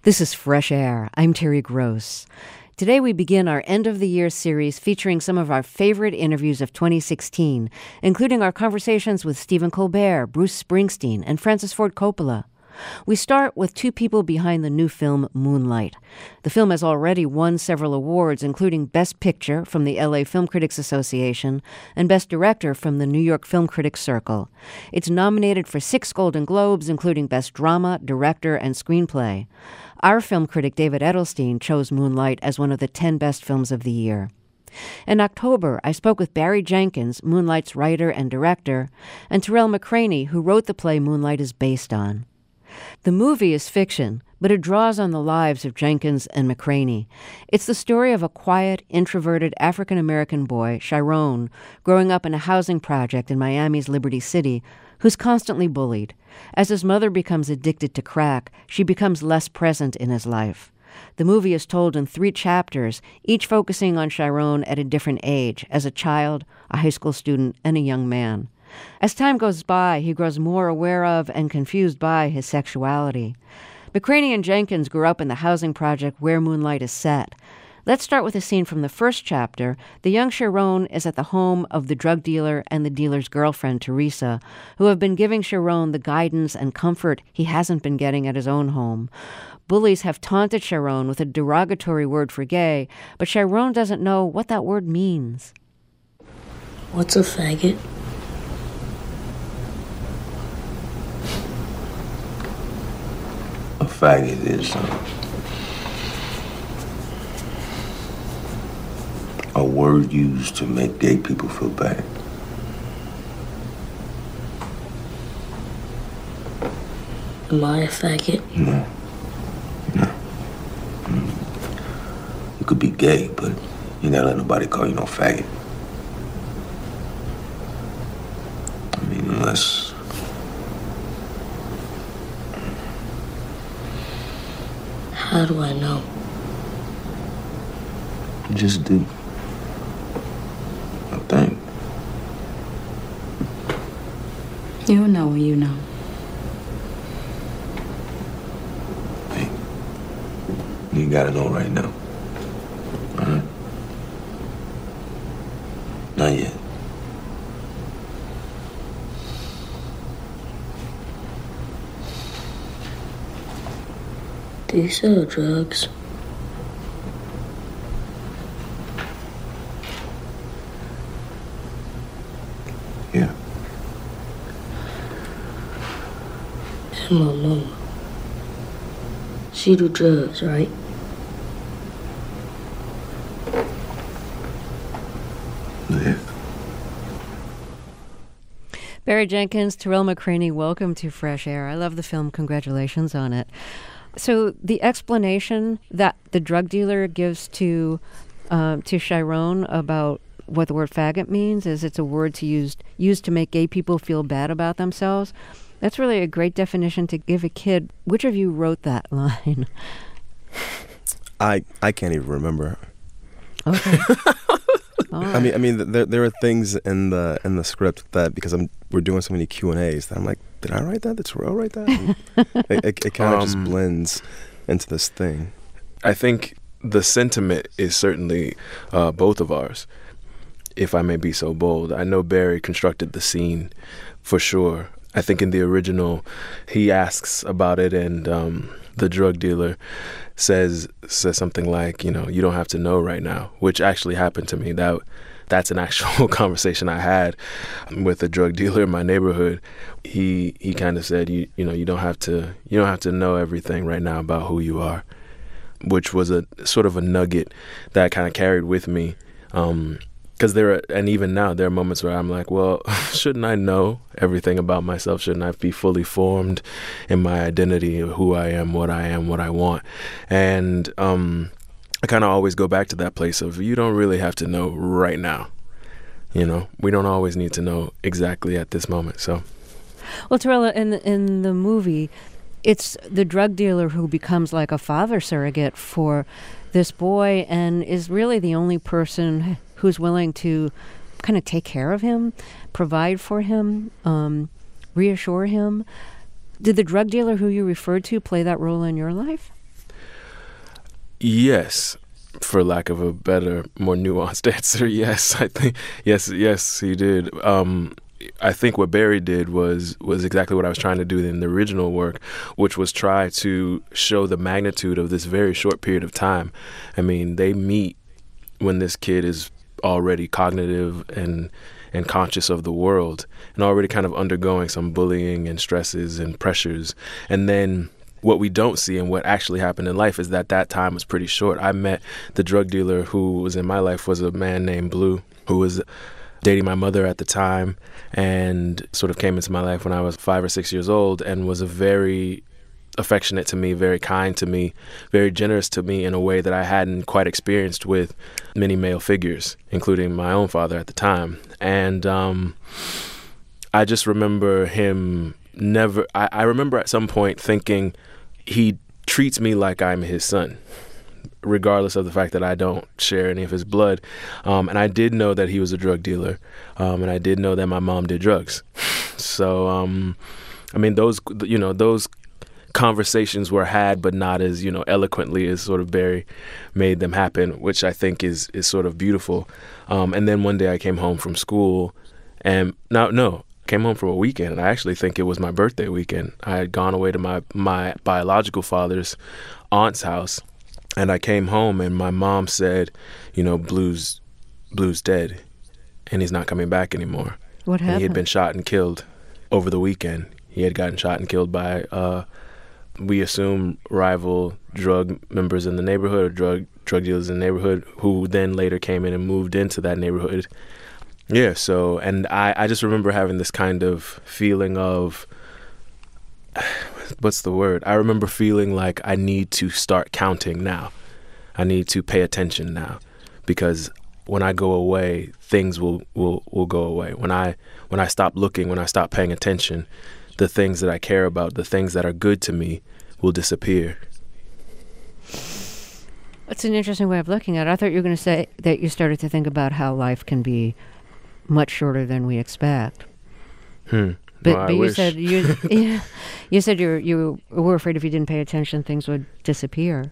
This is Fresh Air. I'm Terry Gross. Today we begin our end-of-the-year series featuring some of our favorite interviews of 2016, including our conversations with Stephen Colbert, Bruce Springsteen, and Francis Ford Coppola. We start with two people behind the new film Moonlight. The film has already won several awards, including Best Picture from the LA Film Critics Association and Best Director from the New York Film Critics Circle. It's nominated for 6 Golden Globes, including Best Drama, Director, and Screenplay. Our film critic David Edelstein chose Moonlight as one of the 10 best films of the year. In October, I spoke with Barry Jenkins, Moonlight's writer and director, and Terrell McCraney, who wrote the play Moonlight is based on. The movie is fiction, but it draws on the lives of Jenkins and McCraney. It's the story of a quiet, introverted African-American boy, Chiron, growing up in a housing project in Miami's Liberty City, who's constantly bullied. As his mother becomes addicted to crack, she becomes less present in his life. The movie is told in 3 chapters, each focusing on Chiron at a different age, as a child, a high school student, and a young man. As time goes by, he grows more aware of and confused by his sexuality. McCraney and Jenkins grew up in the housing project where Moonlight is set. Let's start with a scene from the first chapter. The young Chiron is at the home of the drug dealer and the dealer's girlfriend, Teresa, who have been giving Chiron the guidance and comfort he hasn't been getting at his own home. Bullies have taunted Chiron with a derogatory word for gay, but Chiron doesn't know what that word means. What's a faggot? A faggot is a word used to make gay people feel bad. Am I a faggot? No. You could be gay, but you never let nobody call you no faggot. I mean, unless... How do I know? Just do. I think. You know when you know. Hey, you gotta know right now. All right? Not yet. Do you sell drugs? Yeah. And my mama. She do drugs, right? Yeah. Barry Jenkins, Terrell McCraney, welcome to Fresh Air. I love the film. Congratulations on it. So the explanation that the drug dealer gives to Chiron about what the word faggot means is it's a word used to make gay people feel bad about themselves. That's really a great definition to give a kid. Which of you wrote that line? I can't even remember. Okay. I mean, there are things in the script that because we're doing so many Q&As that I'm like, did I write that? Did Terrell write that? it kind of just blends into this thing. I think the sentiment is certainly both of ours, if I may be so bold. I know Barry constructed the scene for sure. I think in the original, he asks about it, and the drug dealer says something like, you don't have to know right now, which actually happened to me. That's an actual conversation I had with a drug dealer in my neighborhood. He kind of said, you don't have to know everything right now about who you are, which was a sort of a nugget that I kind of carried with me. Because and even now, there are moments where I'm like, well, shouldn't I know everything about myself? Shouldn't I be fully formed in my identity of who I am, what I want? And I kind of always go back to that place of you don't really have to know right now. We don't always need to know exactly at this moment. So, well, Terrell, in the movie, it's the drug dealer who becomes like a father surrogate for this boy and is really the only person who's willing to kind of take care of him, provide for him, reassure him. Did the drug dealer who you referred to play that role in your life? Yes, for lack of a better, more nuanced answer, yes. I think yes, he did. I think what Barry did was exactly what I was trying to do in the original work, which was try to show the magnitude of this very short period of time. I mean, they meet when this kid is already cognitive and conscious of the world and already kind of undergoing some bullying and stresses and pressures. And then what we don't see and what actually happened in life is that time was pretty short. I met the drug dealer who was in my life was a man named Blue, who was dating my mother at the time and sort of came into my life when I was 5 or 6 years old and was a very affectionate to me, very kind to me, very generous to me in a way that I hadn't quite experienced with many male figures, including my own father at the time. And I just remember him I remember at some point thinking he treats me like I'm his son, regardless of the fact that I don't share any of his blood. And I did know that he was a drug dealer, and I did know that my mom did drugs. So, I mean, those conversations were had, but not as, eloquently as sort of Barry made them happen, which I think is sort of beautiful. And then one day I came home from school and came home for a weekend. And I actually think it was my birthday weekend. I had gone away to my biological father's aunt's house, and I came home and my mom said, Blue's dead and he's not coming back anymore. What happened? And he had been shot and killed over the weekend. He had gotten shot and killed by we assume rival drug members in the neighborhood or drug dealers in the neighborhood who then later came in and moved into that neighborhood. Yeah, so, and I just remember having this kind of feeling of, what's the word? I remember feeling like I need to start counting now. I need to pay attention now, because when I go away, things will go away. When I stop looking, when I stop paying attention, the things that I care about, the things that are good to me, will disappear. That's an interesting way of looking at it. I thought you were going to say that you started to think about how life can be much shorter than we expect. But you said you said you were afraid if you didn't pay attention, things would disappear.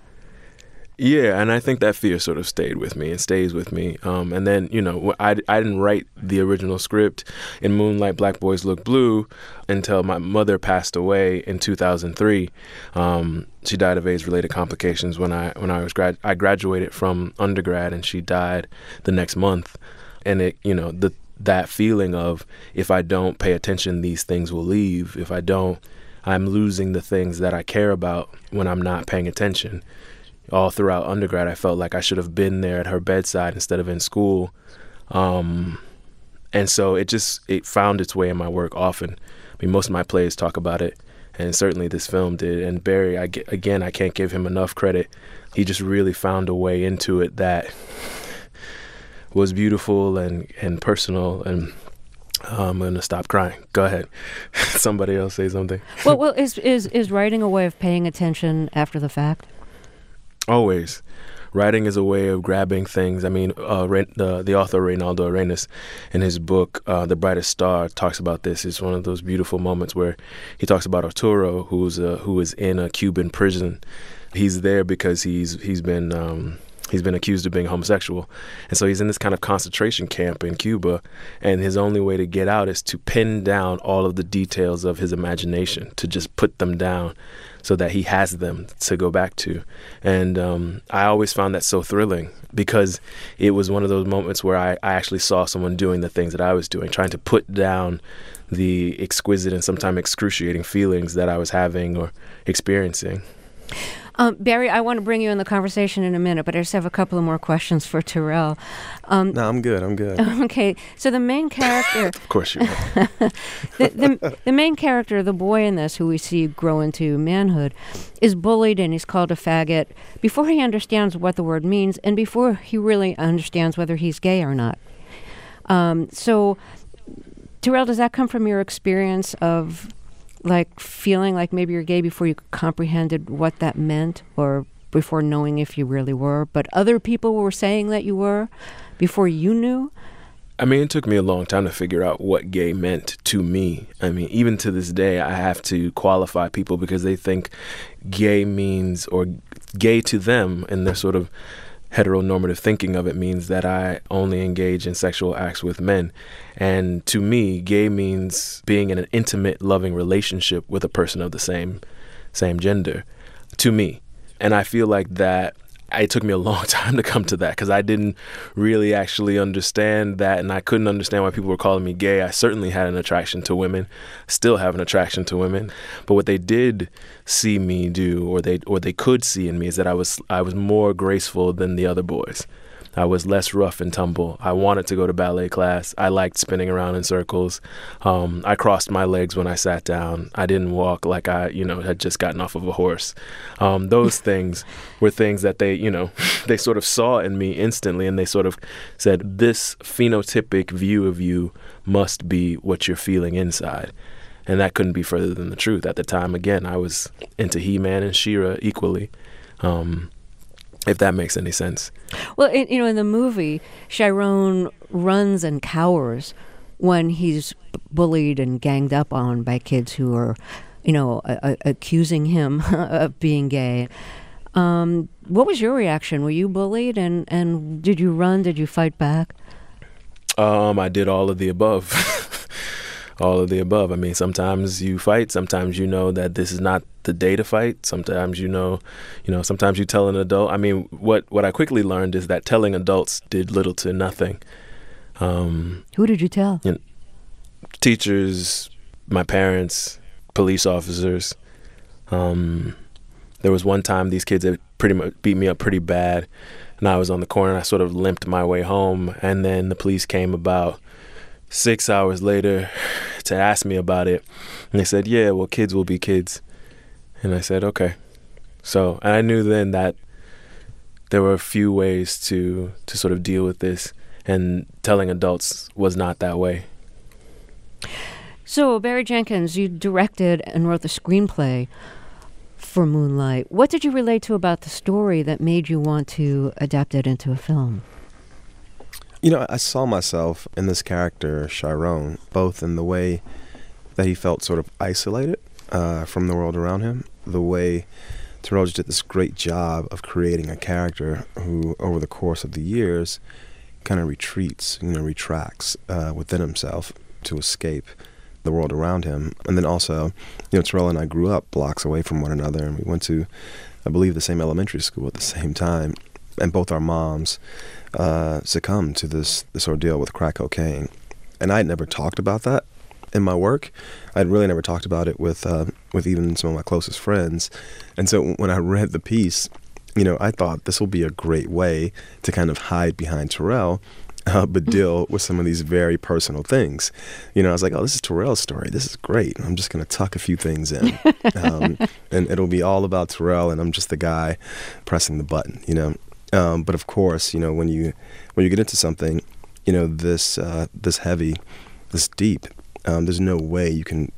Yeah, and I think that fear sort of stayed with me and stays with me. And then, I didn't write the original script in Moonlight, Black Boys Look Blue until my mother passed away in 2003. She died of AIDS-related complications when I graduated from undergrad, and she died the next month. And it, that feeling of, if I don't pay attention, these things will leave. If I don't, I'm losing the things that I care about when I'm not paying attention. All throughout undergrad, I felt like I should have been there at her bedside instead of in school. And so it found its way in my work often. I mean, most of my plays talk about it, and certainly this film did. And Barry, I can't give him enough credit. He just really found a way into it that was beautiful and personal. And I'm going to stop crying. Go ahead. Somebody else say something. Well, is writing a way of paying attention after the fact? Always. Writing is a way of grabbing things. I mean, the author Reynaldo Arenas, in his book, The Brightest Star, talks about this. It's one of those beautiful moments where he talks about Arturo, who is in a Cuban prison. He's there because he's been accused of being homosexual. And so he's in this kind of concentration camp in Cuba, and his only way to get out is to pin down all of the details of his imagination, to just put them down so that he has them to go back to. And I always found that so thrilling, because it was one of those moments where I actually saw someone doing the things that I was doing, trying to put down the exquisite and sometimes excruciating feelings that I was having or experiencing. Barry, I want to bring you in the conversation in a minute, but I just have a couple of more questions for Terrell. No, I'm good. Okay, so the main character... Of course you are. the main character, the boy in this, who we see grow into manhood, is bullied and he's called a faggot before he understands what the word means and before he really understands whether he's gay or not. So, Terrell, does that come from your experience of feeling like maybe you're gay before you comprehended what that meant, or before knowing if you really were, but other people were saying that you were before you knew? I mean, it took me a long time to figure out what gay meant to me. I mean, even to this day, I have to qualify people because they think gay means, or gay to them and their sort of heteronormative thinking of it means that I only engage in sexual acts with men. And to me, gay means being in an intimate, loving relationship with a person of the same gender, to me. And I feel like that it took me a long time to come to that because I didn't really actually understand that, and I couldn't understand why people were calling me gay. I certainly had an attraction to women, still have an attraction to women. But what they did see me do, or they could see in me, is that I was more graceful than the other boys. I was less rough and tumble. I wanted to go to ballet class. I liked spinning around in circles. I crossed my legs when I sat down. I didn't walk like I, had just gotten off of a horse. Those things were things that they, they sort of saw in me instantly, and they sort of said, this phenotypic view of you must be what you're feeling inside. And that couldn't be further than the truth. At the time, again, I was into He-Man and She-Ra equally. If that makes any sense. Well, in the movie, Chiron runs and cowers when he's bullied and ganged up on by kids who are, accusing him of being gay. What was your reaction? Were you bullied, and did you run? Did you fight back? I did all of the above. All of the above. I mean, sometimes you fight. Sometimes you know that this is not the day to fight. Sometimes sometimes you tell an adult. I mean, what I quickly learned is that telling adults did little to nothing. Who did you tell? Teachers, my parents, police officers. There was one time these kids had pretty much beat me up pretty bad, and I was on the corner and I sort of limped my way home, and then the police came about 6 hours later to ask me about it. And they said, yeah, well, kids will be kids. And I said, okay. So, and I knew then that there were a few ways to sort of deal with this, and telling adults was not that way. So, Barry Jenkins, you directed and wrote the screenplay for Moonlight. What did you relate to about the story that made you want to adapt it into a film? I saw myself in this character, Chiron, both in the way that he felt sort of isolated from the world around him, the way Terrell just did this great job of creating a character who, over the course of the years, kind of retracts within himself to escape the world around him. And then also, Terrell and I grew up blocks away from one another, and we went to, I believe, the same elementary school at the same time. And both our moms succumbed to this ordeal with crack cocaine. And I had never talked about that in my work. I'd really never talked about it with even some of my closest friends. And so when I read the piece, I thought this will be a great way to kind of hide behind Terrell, but deal with some of these very personal things. I was like, oh, this is Terrell's story. This is great. I'm just going to tuck a few things in. And it'll be all about Terrell, and I'm just the guy pressing the button, But of course, when you get into something, this heavy, this deep, there's no way you can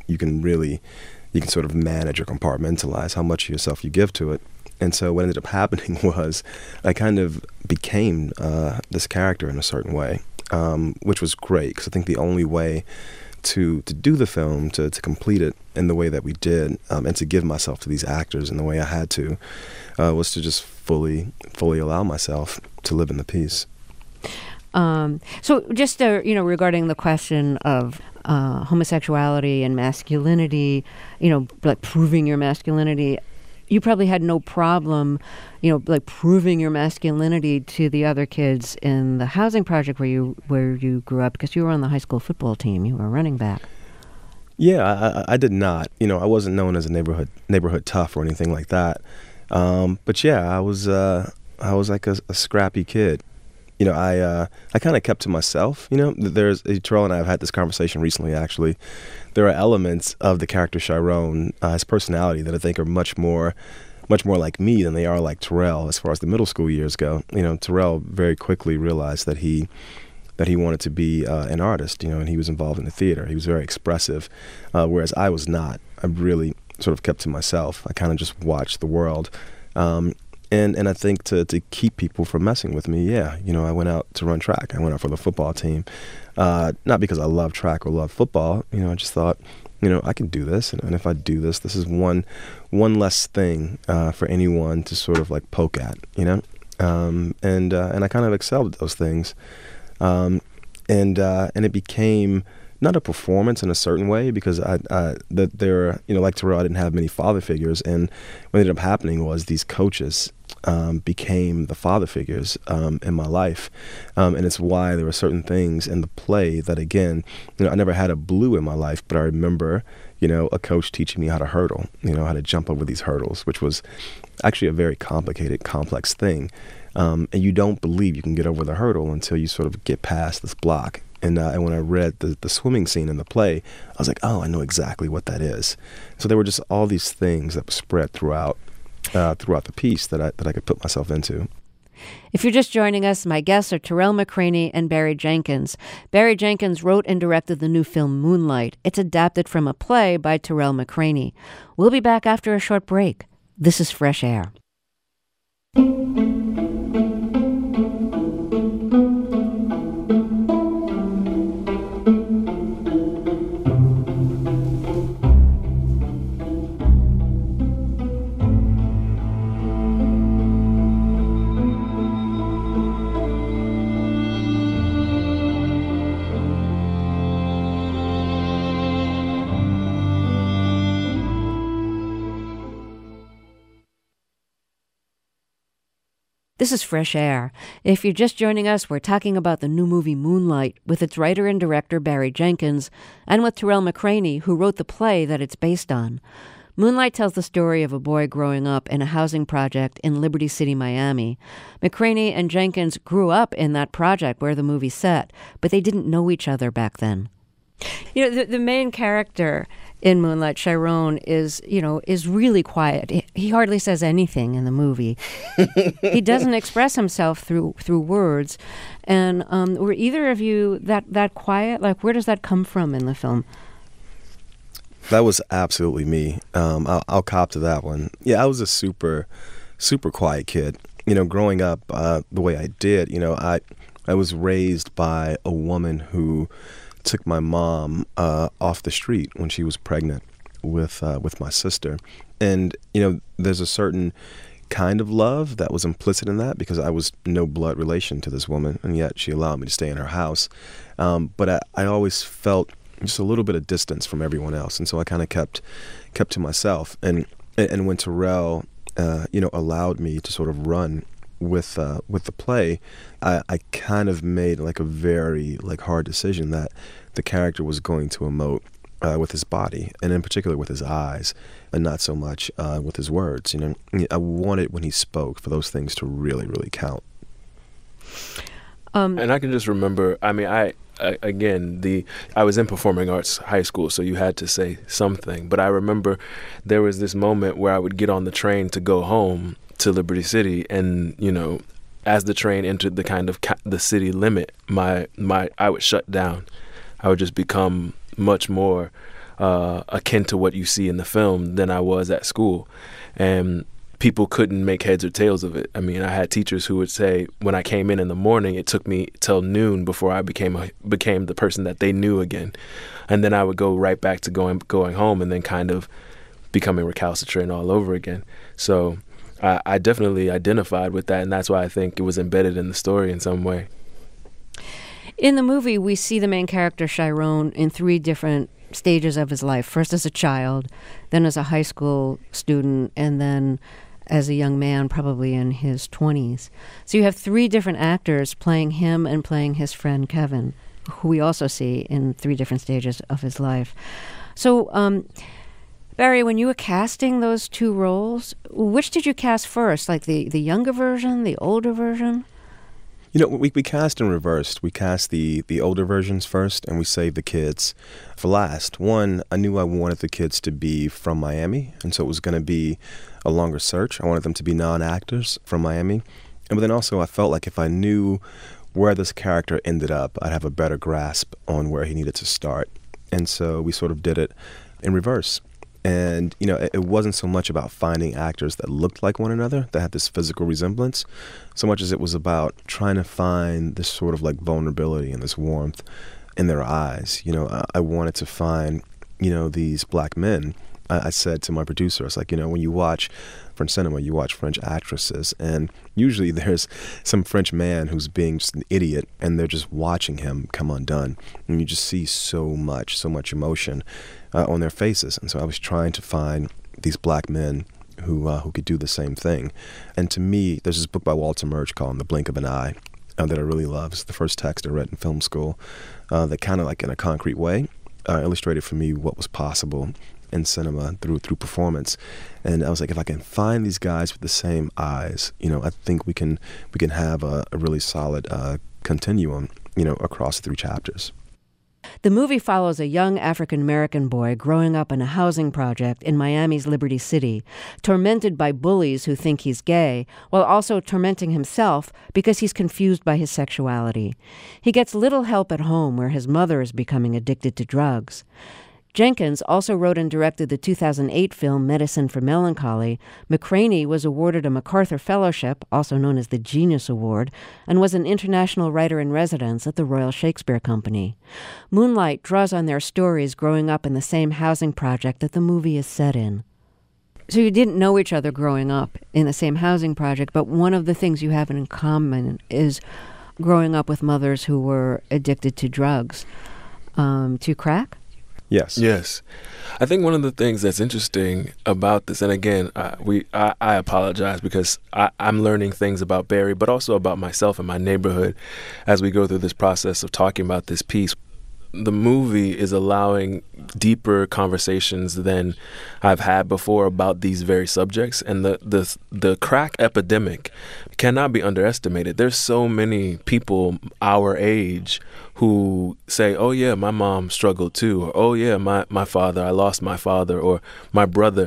sort of manage or compartmentalize how much of yourself you give to it. And so what ended up happening was I kind of became this character in a certain way, which was great, because I think the only way to do the film, to complete it in the way that we did, and to give myself to these actors in the way I had to, was to just fully allow myself to live in the piece. So just regarding the question of homosexuality and masculinity, like proving your masculinity, you probably had no problem, like proving your masculinity to the other kids in the housing project where you grew up, because you were on the high school football team. You were a running back. Yeah, I did not. I wasn't known as a neighborhood tough or anything like that. But yeah, I was like a scrappy kid. I kind of kept to myself. There's Terrell and I have had this conversation recently. Actually, there are elements of the character Chiron, his personality, that I think are much more like me than they are like Terrell as far as the middle school years go. Terrell very quickly realized that he wanted to be an artist. And he was involved in the theater. He was very expressive, whereas I was not. I really sort of kept to myself. I kind of just watched the world. And I think to keep people from messing with me, I went out to run track. I went out for the football team, not because I love track or love football. I just thought I can do this, and if I do this, this is one less thing for anyone to sort of like poke at, and I kind of excelled at those things, and it became not a performance in a certain way, because like Terrell, I didn't have many father figures, and what ended up happening was these coaches became the father figures in my life, and it's why there were certain things in the play that, again, I never had a Blue in my life, but I remember, a coach teaching me how to hurdle, how to jump over these hurdles, which was actually a very complicated, complex thing, and you don't believe you can get over the hurdle until you sort of get past this block. And when I read the swimming scene in the play, I was like, oh, I know exactly what that is. So there were just all these things that were spread throughout the piece that I could put myself into. If you're just joining us, my guests are Terrell McCraney and Barry Jenkins. Barry Jenkins wrote and directed the new film Moonlight. It's adapted from a play by Terrell McCraney. We'll be back after a short break. This is Fresh Air. This is Fresh Air. If you're just joining us, we're talking about the new movie Moonlight with its writer and director Barry Jenkins, and with Terrell McCraney, who wrote the play that it's based on. Moonlight tells the story of a boy growing up in a housing project in Liberty City, Miami. McCraney and Jenkins grew up in that project where the movie's set, but they didn't know each other back then. The main character in Moonlight, Chiron, is really quiet. He hardly says anything in the movie. He doesn't express himself through words. And were either of you that quiet? Like, where does that come from in the film? That was absolutely me. I'll cop to that one. Yeah, I was a super, super quiet kid. Growing up the way I did, I was raised by a woman who took my mom off the street when she was pregnant with my sister. And, there's a certain kind of love that was implicit in that, because I was no blood relation to this woman, and yet she allowed me to stay in her house. But I always felt just a little bit of distance from everyone else, and so I kind of kept to myself. And when Terrell, allowed me to sort of run with the play, I kind of made like a very hard decision that the character was going to emote with his body, and in particular with his eyes, and not so much with his words. I wanted, when he spoke, for those things to really, really count. And I can just remember, I was in performing arts high school, so you had to say something. But I remember there was this moment where I would get on the train to go home to Liberty City, and as the train entered the kind of the city limit, I would shut down. I would just become much more akin to what you see in the film than I was at school, and people couldn't make heads or tails of it. I had teachers who would say when I came in the morning, it took me till noon before I became the person that they knew again, and then I would go right back to going home, and then kind of becoming recalcitrant all over again. So I definitely identified with that, and that's why I think it was embedded in the story in some way. In the movie, we see the main character, Chiron, in 3 different stages of his life. First as a child, then as a high school student, and then as a young man, probably in his 20s. So you have 3 different actors playing him and playing his friend Kevin, who we also see in 3 different stages of his life. So, Barry, when you were casting those 2 roles, which did you cast first? Like the younger version, the older version? We cast in reverse. We cast the older versions first, and we saved the kids for last. One, I knew I wanted the kids to be from Miami, and so it was going to be a longer search. I wanted them to be non-actors from Miami. But then also I felt like if I knew where this character ended up, I'd have a better grasp on where he needed to start. And so we sort of did it in reverse. And, it wasn't so much about finding actors that looked like one another, that had this physical resemblance, so much as it was about trying to find this sort of vulnerability and this warmth in their eyes. I wanted to find these black men, I said to my producer, I was like, when you watch French cinema, you watch French actresses, and usually there's some French man who's being just an idiot, and they're just watching him come undone. And you just see so much emotion on their faces. And so I was trying to find these black men who could do the same thing. And to me, there's this book by Walter Murch called In the Blink of an Eye that I really love. It's the first text I read in film school that kind of like in a concrete way illustrated for me what was possible in cinema through performance. And I was like, if I can find these guys with the same eyes, I think we can have a really solid continuum, across 3 chapters. The movie follows a young African-American boy growing up in a housing project in Miami's Liberty City, tormented by bullies who think he's gay, while also tormenting himself because he's confused by his sexuality. He gets little help at home, where his mother is becoming addicted to drugs. Jenkins also wrote and directed the 2008 film Medicine for Melancholy. McCraney was awarded a MacArthur Fellowship, also known as the Genius Award, and was an international writer-in-residence at the Royal Shakespeare Company. Moonlight draws on their stories growing up in the same housing project that the movie is set in. So you didn't know each other growing up in the same housing project, but one of the things you have in common is growing up with mothers who were addicted to drugs. To crack? Yes. I think one of the things that's interesting about this, and again, I apologize because I'm learning things about Barry, but also about myself and my neighborhood as we go through this process of talking about this piece. The movie is allowing deeper conversations than I've had before about these very subjects, and the crack epidemic cannot be underestimated. There's so many people our age who say, oh yeah, my mom struggled too, or oh yeah, my father, I lost my father, or my brother.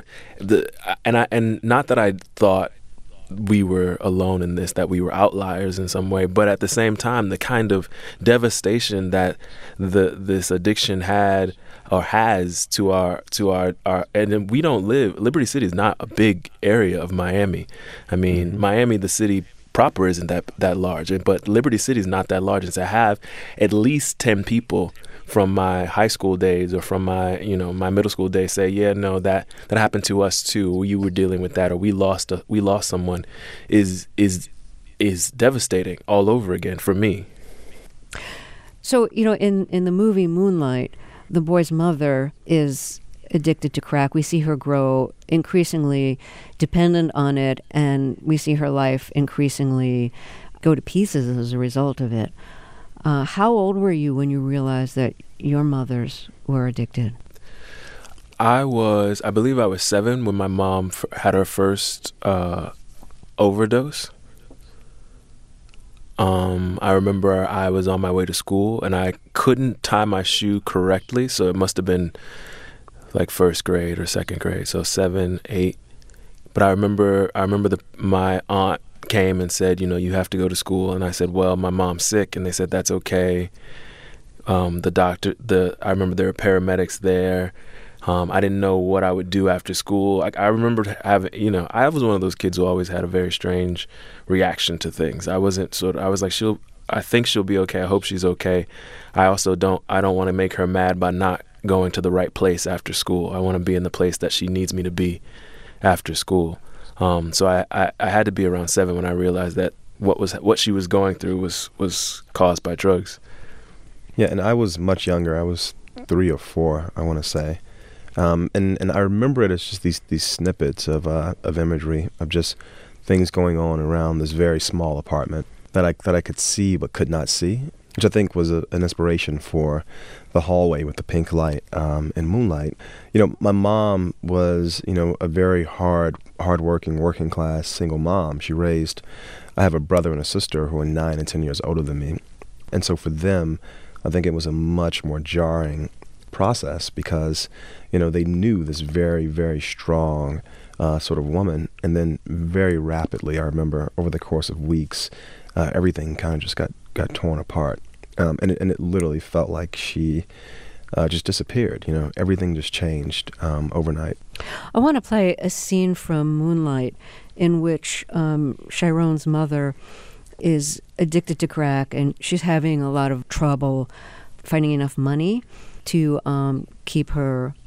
And not that I thought we were alone in this, that we were outliers in some way, but at the same time, the kind of devastation that this addiction had or has to our and we don't live, Liberty City is not a big area of Miami. I mean, Miami, the city proper, isn't that large, but Liberty City is not that large. And to have at least 10 people from my high school days or from my my middle school days say, yeah, no, that happened to us too, you were dealing with that, or we lost someone, is devastating all over again for me. So in the movie Moonlight, the boy's mother is addicted to crack. We see her grow increasingly dependent on it, and we see her life increasingly go to pieces as a result of it. How old were you when you realized that your mothers were addicted? I believe I was 7 when my mom had her first overdose. I remember I was on my way to school and I couldn't tie my shoe correctly, so it must have been like first grade or second grade, so 7, 8. But I remember my aunt came and said, you have to go to school. And I said, well, my mom's sick. And they said, that's okay. The doctor, I remember there were paramedics there. I didn't know what I would do after school. I remember having, I was one of those kids who always had a very strange reaction to things. I was like, I think she'll be okay. I hope she's okay. I don't want to make her mad by not going to the right place after school. I want to be in the place that she needs me to be after school. So I had to be around 7 when I realized that what she was going through was caused by drugs. Yeah, and I was much younger. I was 3 or 4, I want to say. And I remember it as just these snippets of imagery of just things going on around this very small apartment that I could see but could not see, which I think was an inspiration for the hallway with the pink light in Moonlight. My mom was, a very hard-working, working class single mom. I have a brother and a sister who are 9 and 10 years older than me. And so for them, I think it was a much more jarring process because, they knew this very, very strong sort of woman. And then very rapidly, I remember over the course of weeks, everything kind of just got torn apart. And it literally felt like she just disappeared. Everything just changed overnight. I want to play a scene from Moonlight in which Chiron's mother is addicted to crack, and she's having a lot of trouble finding enough money to keep her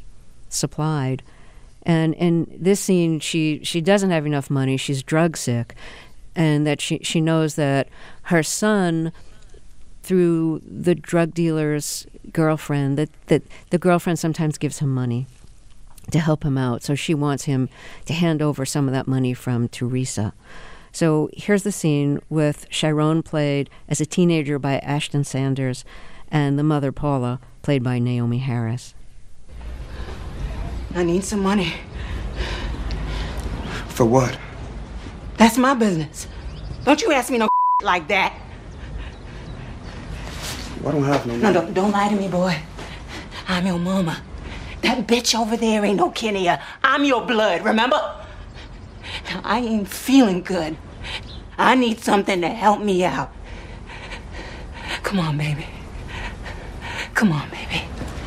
supplied. And in this scene, she doesn't have enough money. She's drug sick, and that she knows that her son, through the drug dealer's girlfriend, that the girlfriend sometimes gives him money to help him out. So she wants him to hand over some of that money from Teresa. So here's the scene with Chiron, played as a teenager by Ashton Sanders, and the mother, Paula, played by Naomi Harris. I need some money. For what? That's my business. Don't you ask me no like that. I don't have no money. No, don't lie to me, boy. I'm your mama. That bitch over there ain't no Kenya. I'm your blood, remember? Now, I ain't feeling good. I need something to help me out. Come on, baby. Come on, baby.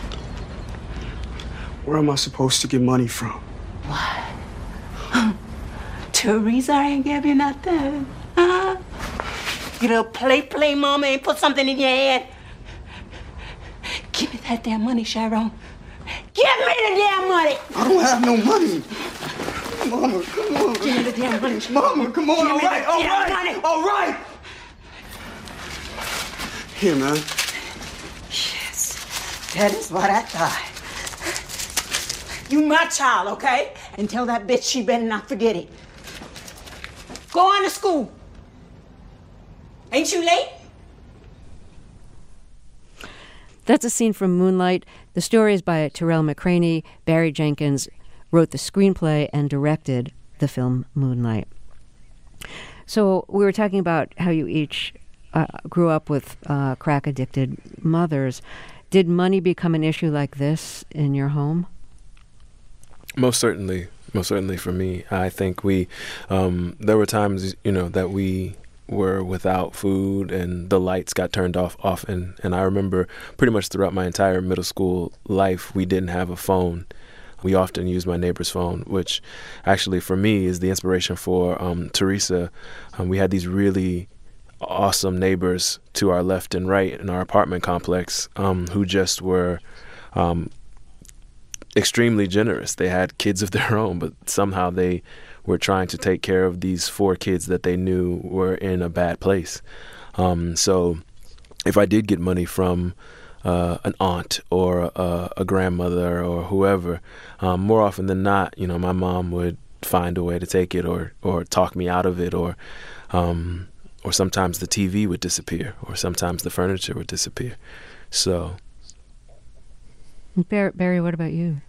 Where am I supposed to get money from? What? Teresa ain't give you nothing, huh? You little play mama ain't put something in your hand. Give me that damn money, Chiron. Give me the damn money! I don't have no money. Mama, come on. Give me the damn money. Mama, come on. Give me the damn money. All right. Here, man. Yes, that is what I thought. You my child, okay? And tell that bitch she better not forget it. Go on to school. Ain't you late? That's a scene from Moonlight. The story is by Terrell McCraney. Barry Jenkins wrote the screenplay and directed the film Moonlight. So we were talking about how you each grew up with crack-addicted mothers. Did money become an issue like this in your home? Most certainly for me. I think there were times, that we were without food and the lights got turned off often. And I remember pretty much throughout my entire middle school life, we didn't have a phone. We often used my neighbor's phone, which actually for me is the inspiration for Teresa. We had these really awesome neighbors to our left and right in our apartment complex who just were extremely generous. They had kids of their own, but somehow they were trying to take care of these 4 kids that they knew were in a bad place. So if I did get money from an aunt or a grandmother or whoever, more often than not, my mom would find a way to take it or talk me out of it, or sometimes the TV would disappear, or sometimes the furniture would disappear. So. Barry, what about you?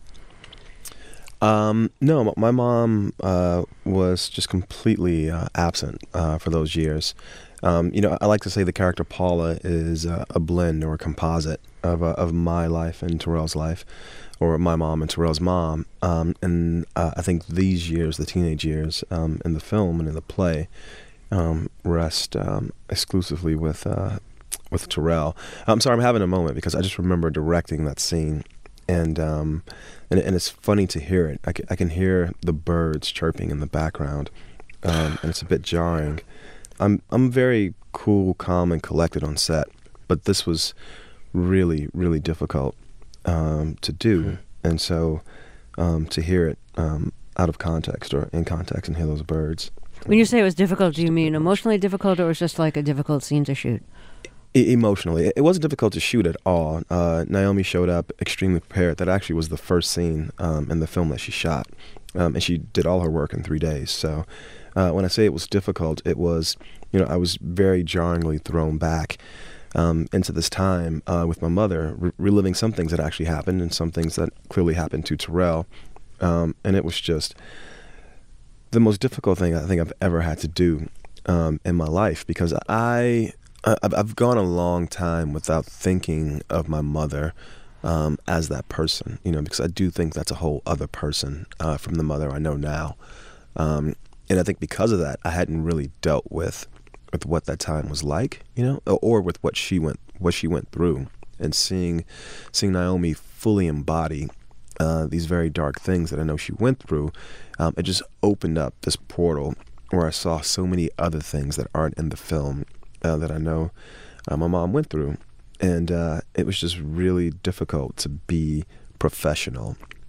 No, my mom was just completely absent for those years. I like to say the character Paula is a blend or a composite of my life and Terrell's life, or my mom and Terrell's mom. And I think these years, the teenage years, in the film and in the play, rest exclusively with Terrell. I'm sorry, I'm having a moment because I just remember directing that scene. And it's funny to hear it. I can hear the birds chirping in the background, and it's a bit jarring. I'm very cool, calm, and collected on set, but this was really, really difficult to do. And so to hear it out of context or in context and hear those birds. When you say it was difficult, do you mean emotionally difficult, or was it just like a difficult scene to shoot? Emotionally. It wasn't difficult to shoot at all. Naomi showed up extremely prepared. That actually was the first scene in the film that she shot. And she did all her work in 3 days. So when I say it was difficult, it was, I was very jarringly thrown back into this time with my mother, reliving some things that actually happened and some things that clearly happened to Terrell. And it was just the most difficult thing I think I've ever had to do in my life, because I've gone a long time without thinking of my mother as that person, because I do think that's a whole other person from the mother I know now. And I think because of that, I hadn't really dealt with what that time was like, or with what she went through. And seeing Naomi fully embody these very dark things that I know she went through, it just opened up this portal where I saw so many other things that aren't in the film that I know my mom went through. And it was just really difficult to be professional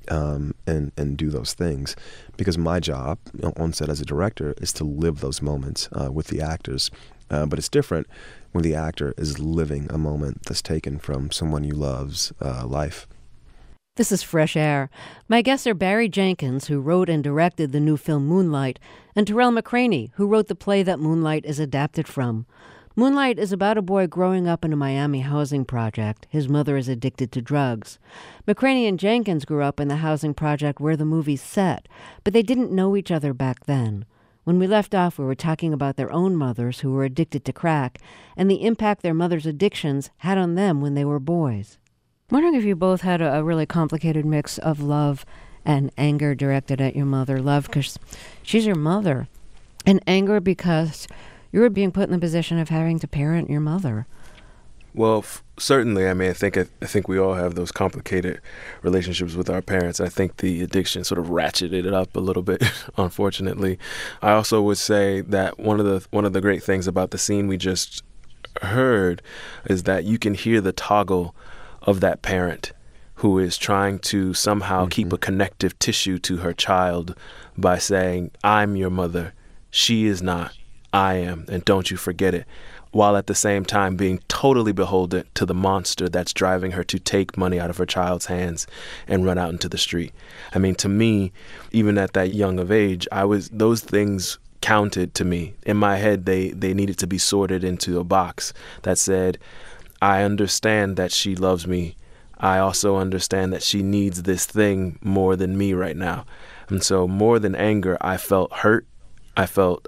and do those things, because my job on set as a director is to live those moments with the actors. But it's different when the actor is living a moment that's taken from someone you love's life. This is Fresh Air. My guests are Barry Jenkins, who wrote and directed the new film Moonlight, and Tarell McCraney, who wrote the play that Moonlight is adapted from. Moonlight is about a boy growing up in a Miami housing project. His mother is addicted to drugs. McCraney and Jenkins grew up in the housing project where the movie's set, but they didn't know each other back then. When we left off, we were talking about their own mothers who were addicted to crack and the impact their mothers' addictions had on them when they were boys. I'm wondering if you both had a really complicated mix of love and anger directed at your mother. Love because she's your mother, and anger because you were being put in the position of having to parent your mother. Well, certainly. I mean, I think we all have those complicated relationships with our parents. I think the addiction sort of ratcheted it up a little bit, unfortunately. I also would say that one of the great things about the scene we just heard is that you can hear the toggle of that parent who is trying to somehow keep a connective tissue to her child by saying, "I'm your mother. She is not. I am, and don't you forget it," while at the same time being totally beholden to the monster that's driving her to take money out of her child's hands and run out into the street. I mean, to me, even at that young of age, those things counted to me. In my head, they needed to be sorted into a box that said, I understand that she loves me. I also understand that she needs this thing more than me right now. And so more than anger, I felt hurt. I felt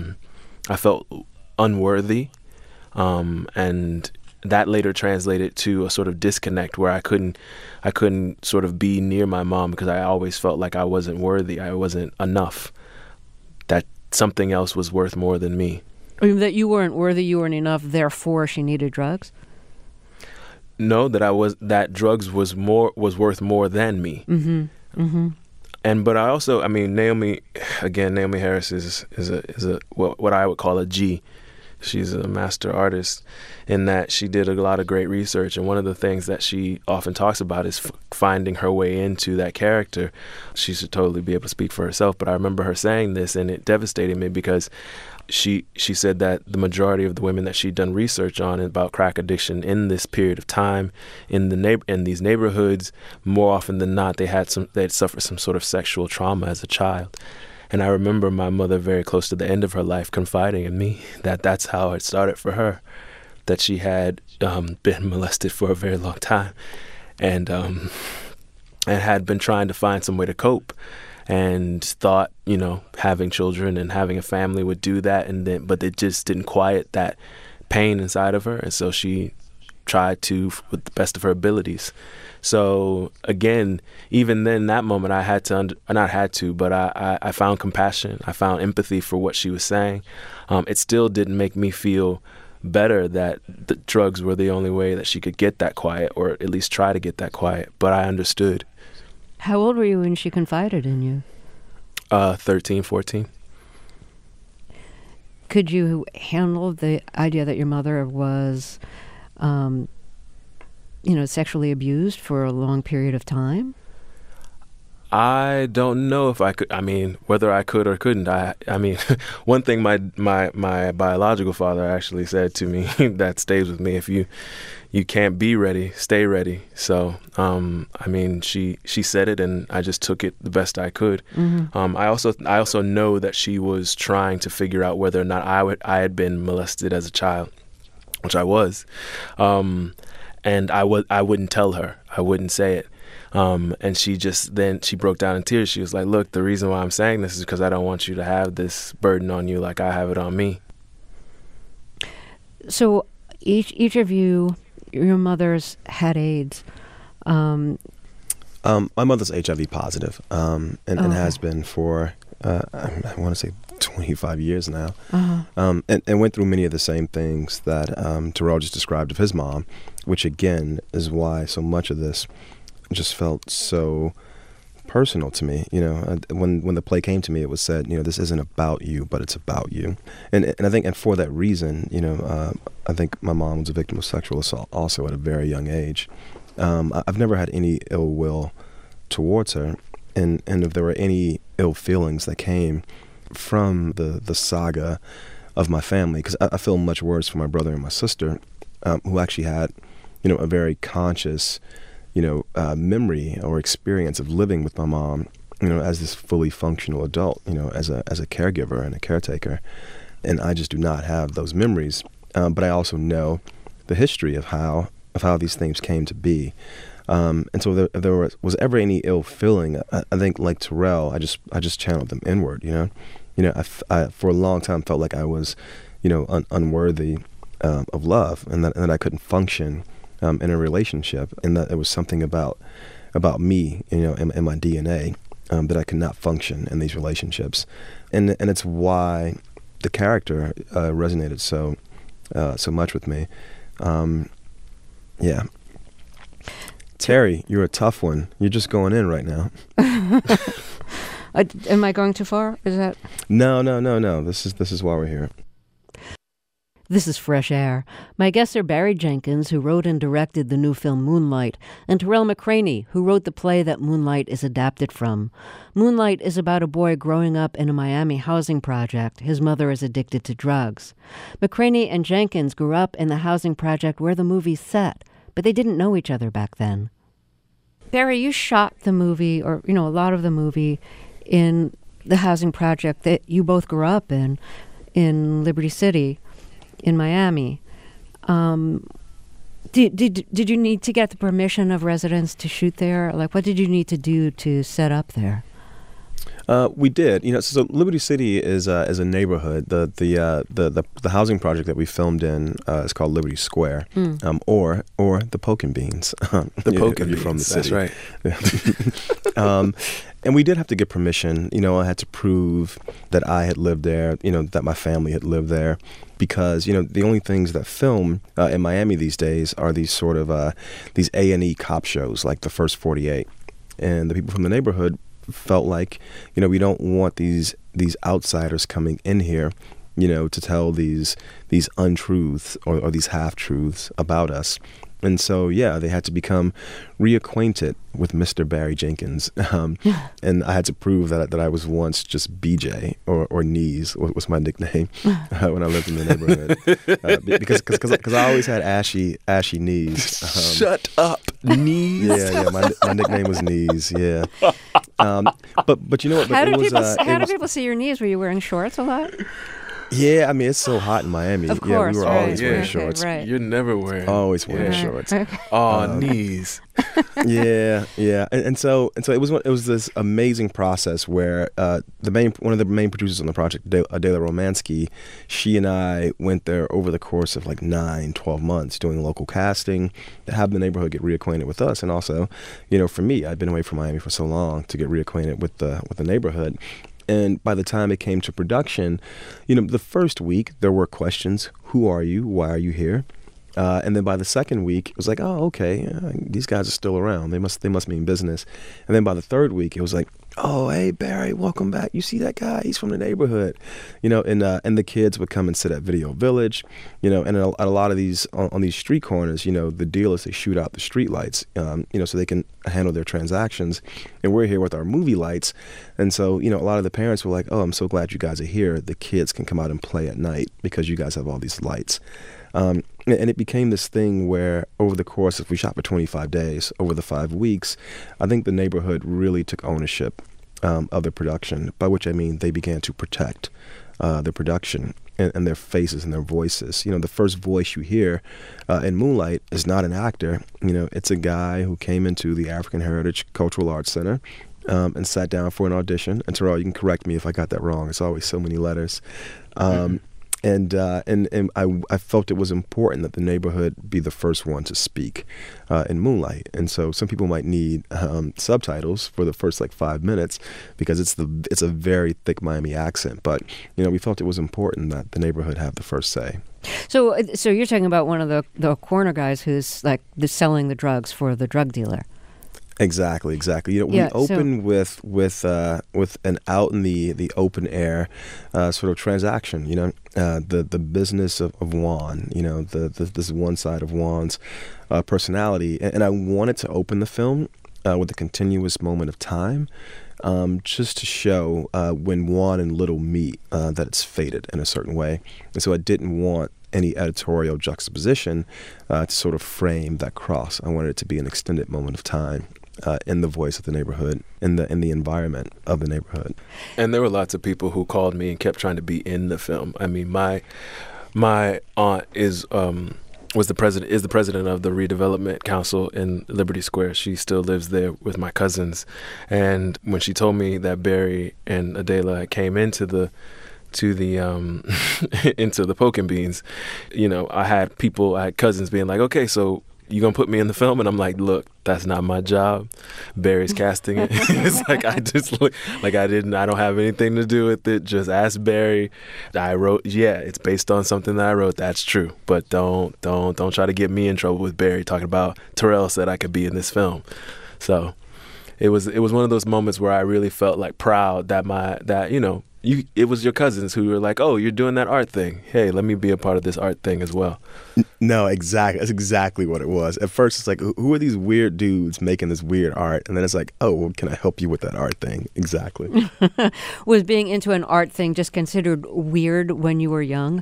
unworthy. And that later translated to a sort of disconnect where I couldn't sort of be near my mom because I always felt like I wasn't worthy. I wasn't enough. That something else was worth more than me. That you weren't worthy, you weren't enough, therefore she needed drugs? No, that drugs was worth more than me. Mm-hmm. Mm-hmm. But I also, I mean, Naomi Harris is a what I would call a G. She's a master artist in that she did a lot of great research. And one of the things that she often talks about is finding her way into that character. She should totally be able to speak for herself. But I remember her saying this, and it devastated me because she said that the majority of the women that she'd done research on about crack addiction in this period of time in these neighborhoods, more often than not, they had suffered some sort of sexual trauma as a child. And I remember my mother, very close to the end of her life, confiding in me that that's how it started for her, that she had been molested for a very long time and had been trying to find some way to cope and thought, having children and having a family would do that. But it just didn't quiet that pain inside of her. And so she tried to, with the best of her abilities. So again, even then, that moment, I had to, but I found compassion. I found empathy for what she was saying. It still didn't make me feel better that the drugs were the only way that she could get that quiet, or at least try to get that quiet. But I understood. How old were you when she confided in you? 13, 14. Could you handle the idea that your mother was sexually abused for a long period of time? I don't know if I could. I mean, whether I could or couldn't. I mean, one thing my biological father actually said to me that stays with me: if you can't be ready, stay ready. So, I mean, she said it, and I just took it the best I could. Mm-hmm. I also know that she was trying to figure out whether or not I had been molested as a child, which I was. And I wouldn't tell her. I wouldn't say it. And she broke down in tears. She was like, look, the reason why I'm saying this is because I don't want you to have this burden on you like I have it on me. So each of you, your mothers had AIDS. My mother's HIV positive, and has been for, I want to say 25 years now. Uh-huh. And went through many of the same things that Tarell just described of his mom, which again is why so much of this just felt so personal to me. When the play came to me, it was said, this isn't about you, but it's about you. And I think, and for that reason, I think my mom was a victim of sexual assault also at a very young age. I've never had any ill will towards her, and if there were any ill feelings that came from the saga of my family, because I feel much worse for my brother and my sister, who actually had, a very conscious, memory or experience of living with my mom, as this fully functional adult, as a caregiver and a caretaker. And I just do not have those memories. But I also know the history of how these things came to be. And so if there was ever any ill feeling, I think, like Terrell, I just channeled them inward, I for a long time felt like I was, unworthy of love, and that I couldn't function in a relationship, and that it was something about me, and my DNA, that I could not function in these relationships, and it's why the character resonated so much with me. Yeah. Terry, you're a tough one. You're just going in right now. Am I going too far? Is that? No. This is why we're here. This is Fresh Air. My guests are Barry Jenkins, who wrote and directed the new film Moonlight, and Terrell McCraney, who wrote the play that Moonlight is adapted from. Moonlight is about a boy growing up in a Miami housing project. His mother is addicted to drugs. McCraney and Jenkins grew up in the housing project where the movie's set, but they didn't know each other back then. Barry, you shot the movie, or, a lot of the movie, in the housing project that you both grew up in Liberty City, in Miami. Did you need to get the permission of residents to shoot there? Like, what did you need to do to set up there? We did. So Liberty City is a neighborhood. The housing project that we filmed in is called Liberty Square, or the Poke and Beans. The Poke and Beans. From the city. That's right. And we did have to get permission. I had to prove that I had lived there. That my family had lived there, because the only things that film in Miami these days are these sort of these A&E cop shows, like The First 48, and the people from the neighborhood felt like, we don't want these outsiders coming in here, to tell these untruths or these half-truths about us. And so, they had to become reacquainted with Mr. Barry Jenkins. And I had to prove that I was once just BJ, or Knees was my nickname when I lived in the neighborhood. Because I always had ashy knees. Shut up, Knees. Yeah, my nickname was Knees, yeah. But you know what? How did people see your knees? Were you wearing shorts a lot? Yeah, it's so hot in Miami. Of course, we were always wearing shorts. Right. You're never wearing. Always wearing shorts. Knees. Yeah, and so it was this amazing process where one of the main producers on the project, Adela Romansky, she and I went there over the course of like 9-12 months doing local casting to have the neighborhood get reacquainted with us, and also, for me, I'd been away from Miami for so long to get reacquainted with the neighborhood. And by the time it came to production, the first week there were questions: who are you? Why are you here? And then by the second week, it was like, oh, okay, these guys are still around. They must mean business. And then by the third week, it was like, oh, hey, Barry, welcome back. You see that guy? He's from the neighborhood. And the kids would come and sit at Video Village, and at a lot of these, on these street corners, the deal is they shoot out the street lights, so they can handle their transactions. And we're here with our movie lights. And so, a lot of the parents were like, oh, I'm so glad you guys are here. The kids can come out and play at night because you guys have all these lights. And it became this thing where over the course of, we shot for 25 days, over the 5 weeks, I think the neighborhood really took ownership of the production, by which I mean they began to protect the production and their faces and their voices. The first voice you hear in Moonlight is not an actor. It's a guy who came into the African Heritage Cultural Arts Center and sat down for an audition. And Terrell, you can correct me if I got that wrong. It's always so many letters. And I felt it was important that the neighborhood be the first one to speak in Moonlight. And so some people might need subtitles for the first 5 minutes because it's a very thick Miami accent. But we felt it was important that the neighborhood have the first say. So you're talking about one of the corner guys who's selling the drugs for the drug dealer. Exactly. We open with an out in the open air sort of transaction. The business of Juan. This one side of Juan's personality, and I wanted to open the film with a continuous moment of time, just to show when Juan and Little meet that it's fated in a certain way. And so I didn't want any editorial juxtaposition to sort of frame that cross. I wanted it to be an extended moment of time in the voice of the neighborhood, in the environment of the neighborhood. And there were lots of people who called me and kept trying to be in the film. I mean, my aunt is the president of the Redevelopment Council in Liberty Square. She still lives there with my cousins. And when she told me that Barry and Adela came into the into the Poke and Beans, I had cousins being like, okay, so you gonna put me in the film? And I'm like, look, that's not my job. Barry's casting it. It's like I don't have anything to do with it. Just ask Barry. I wrote, it's based on something that I wrote. That's true. But don't try to get me in trouble with Barry talking about Terrell said I could be in this film. So it was one of those moments where I really felt like proud that it was your cousins who were like, oh, you're doing that art thing. Hey, let me be a part of this art thing as well. No, exactly. That's exactly what it was. At first, it's like, who are these weird dudes making this weird art? And then it's like, oh, well, can I help you with that art thing? Exactly. Was being into an art thing just considered weird when you were young?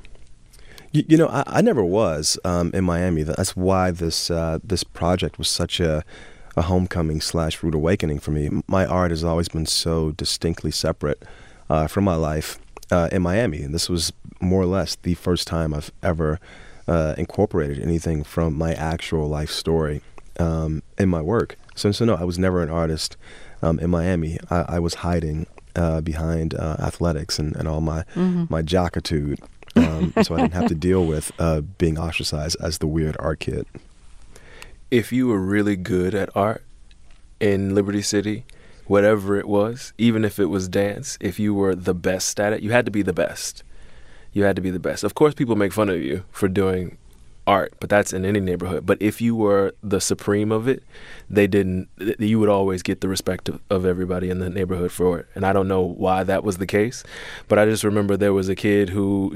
I never was in Miami. That's why this project was such a homecoming / rude awakening for me. My art has always been so distinctly separate from my life in Miami. And this was more or less the first time I've ever incorporated anything from my actual life story in my work. So no, I was never an artist in Miami. I was hiding behind athletics and all my jockitude. So I didn't have to deal with being ostracized as the weird art kid. If you were really good at art in Liberty City, whatever it was, even if it was dance, if you were the best at it, you had to be the best. You had to be the best. Of course, people make fun of you for doing art, but that's in any neighborhood. But if you were the supreme of it, you would always get the respect of everybody in the neighborhood for it. And I don't know why that was the case, but I just remember there was a kid who,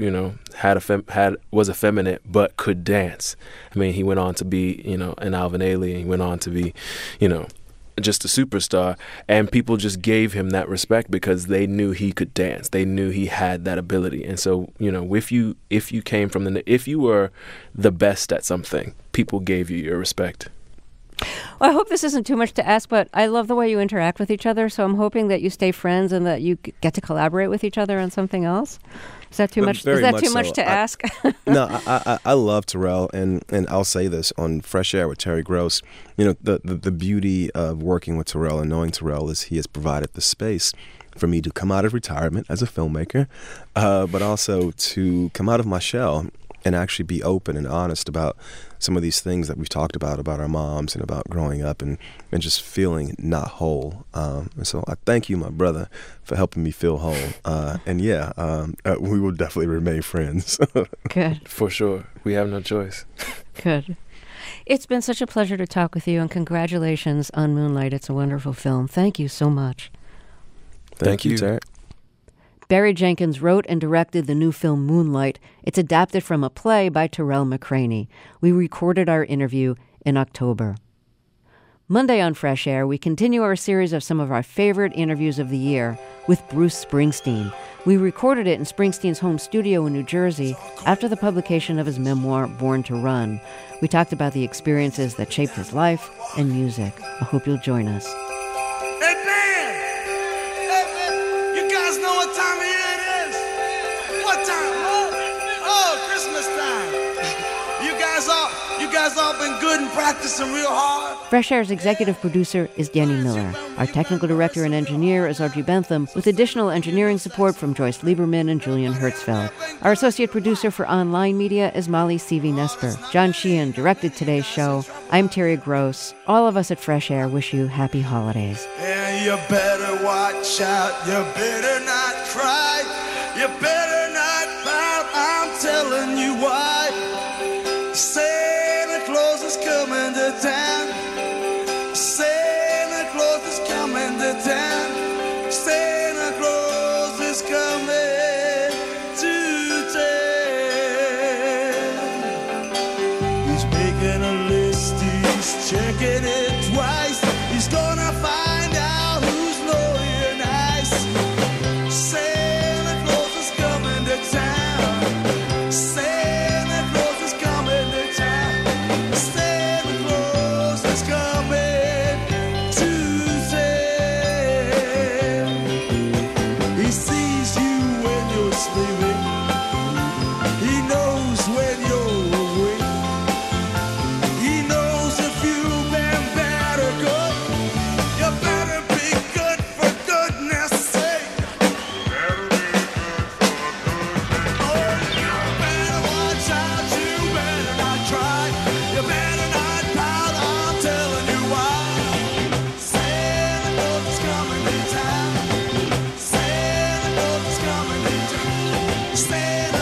was effeminate but could dance. I mean, he went on to be, an Alvin Ailey, and he went on to be, just a superstar, and people just gave him that respect because they knew he could dance. They knew he had that ability. And so, if you came from if you were the best at something, people gave you your respect. Well, I hope this isn't too much to ask, but I love the way you interact with each other, so I'm hoping that you stay friends and that you get to collaborate with each other on something else. Is that too much? Is that too much to ask? No, I love Terrell, and I'll say this on Fresh Air with Terry Gross. The beauty of working with Terrell and knowing Terrell is he has provided the space for me to come out of retirement as a filmmaker, but also to come out of my shell and actually be open and honest about some of these things that we've talked about our moms and about growing up and just feeling not whole. And so I thank you, my brother, for helping me feel whole. We will definitely remain friends. Good. For sure. We have no choice. Good. It's been such a pleasure to talk with you, and congratulations on Moonlight. It's a wonderful film. Thank you so much. Thank you, Tarek. Barry Jenkins wrote and directed the new film Moonlight. It's adapted from a play by Terrell McCraney. We recorded our interview in October. Monday on Fresh Air, we continue our series of some of our favorite interviews of the year with Bruce Springsteen. We recorded it in Springsteen's home studio in New Jersey after the publication of his memoir, Born to Run. We talked about the experiences that shaped his life and music. I hope you'll join us. Hey, man! Hey, you guys know what time of year it is? What time? Oh, Christmas time. You guys all been good and practicing real hard? Fresh Air's executive producer is Danny Miller. Our technical director and engineer is Audrey Bentham, with additional engineering support from Joyce Lieberman and Julian Hertzfeld. Our associate producer for online media is Molly Seavey-Nesper. John Sheehan directed today's show. I'm Terry Gross. All of us at Fresh Air wish you happy holidays. And you better watch out. You better not cry. You better not pout. I'm telling you why. Santa Claus is coming to town. Santa Claus is coming to town. Santa Claus is coming to town. He's making a list, he's checking it twice. yes, baby. He knows when you're away. He knows if you've been bad or good. You better be good for goodness sake. Oh, you better watch out. You better not try. You better not pout. I'm telling you why. Santa Claus is coming to town. Santa Claus is coming to town. Santa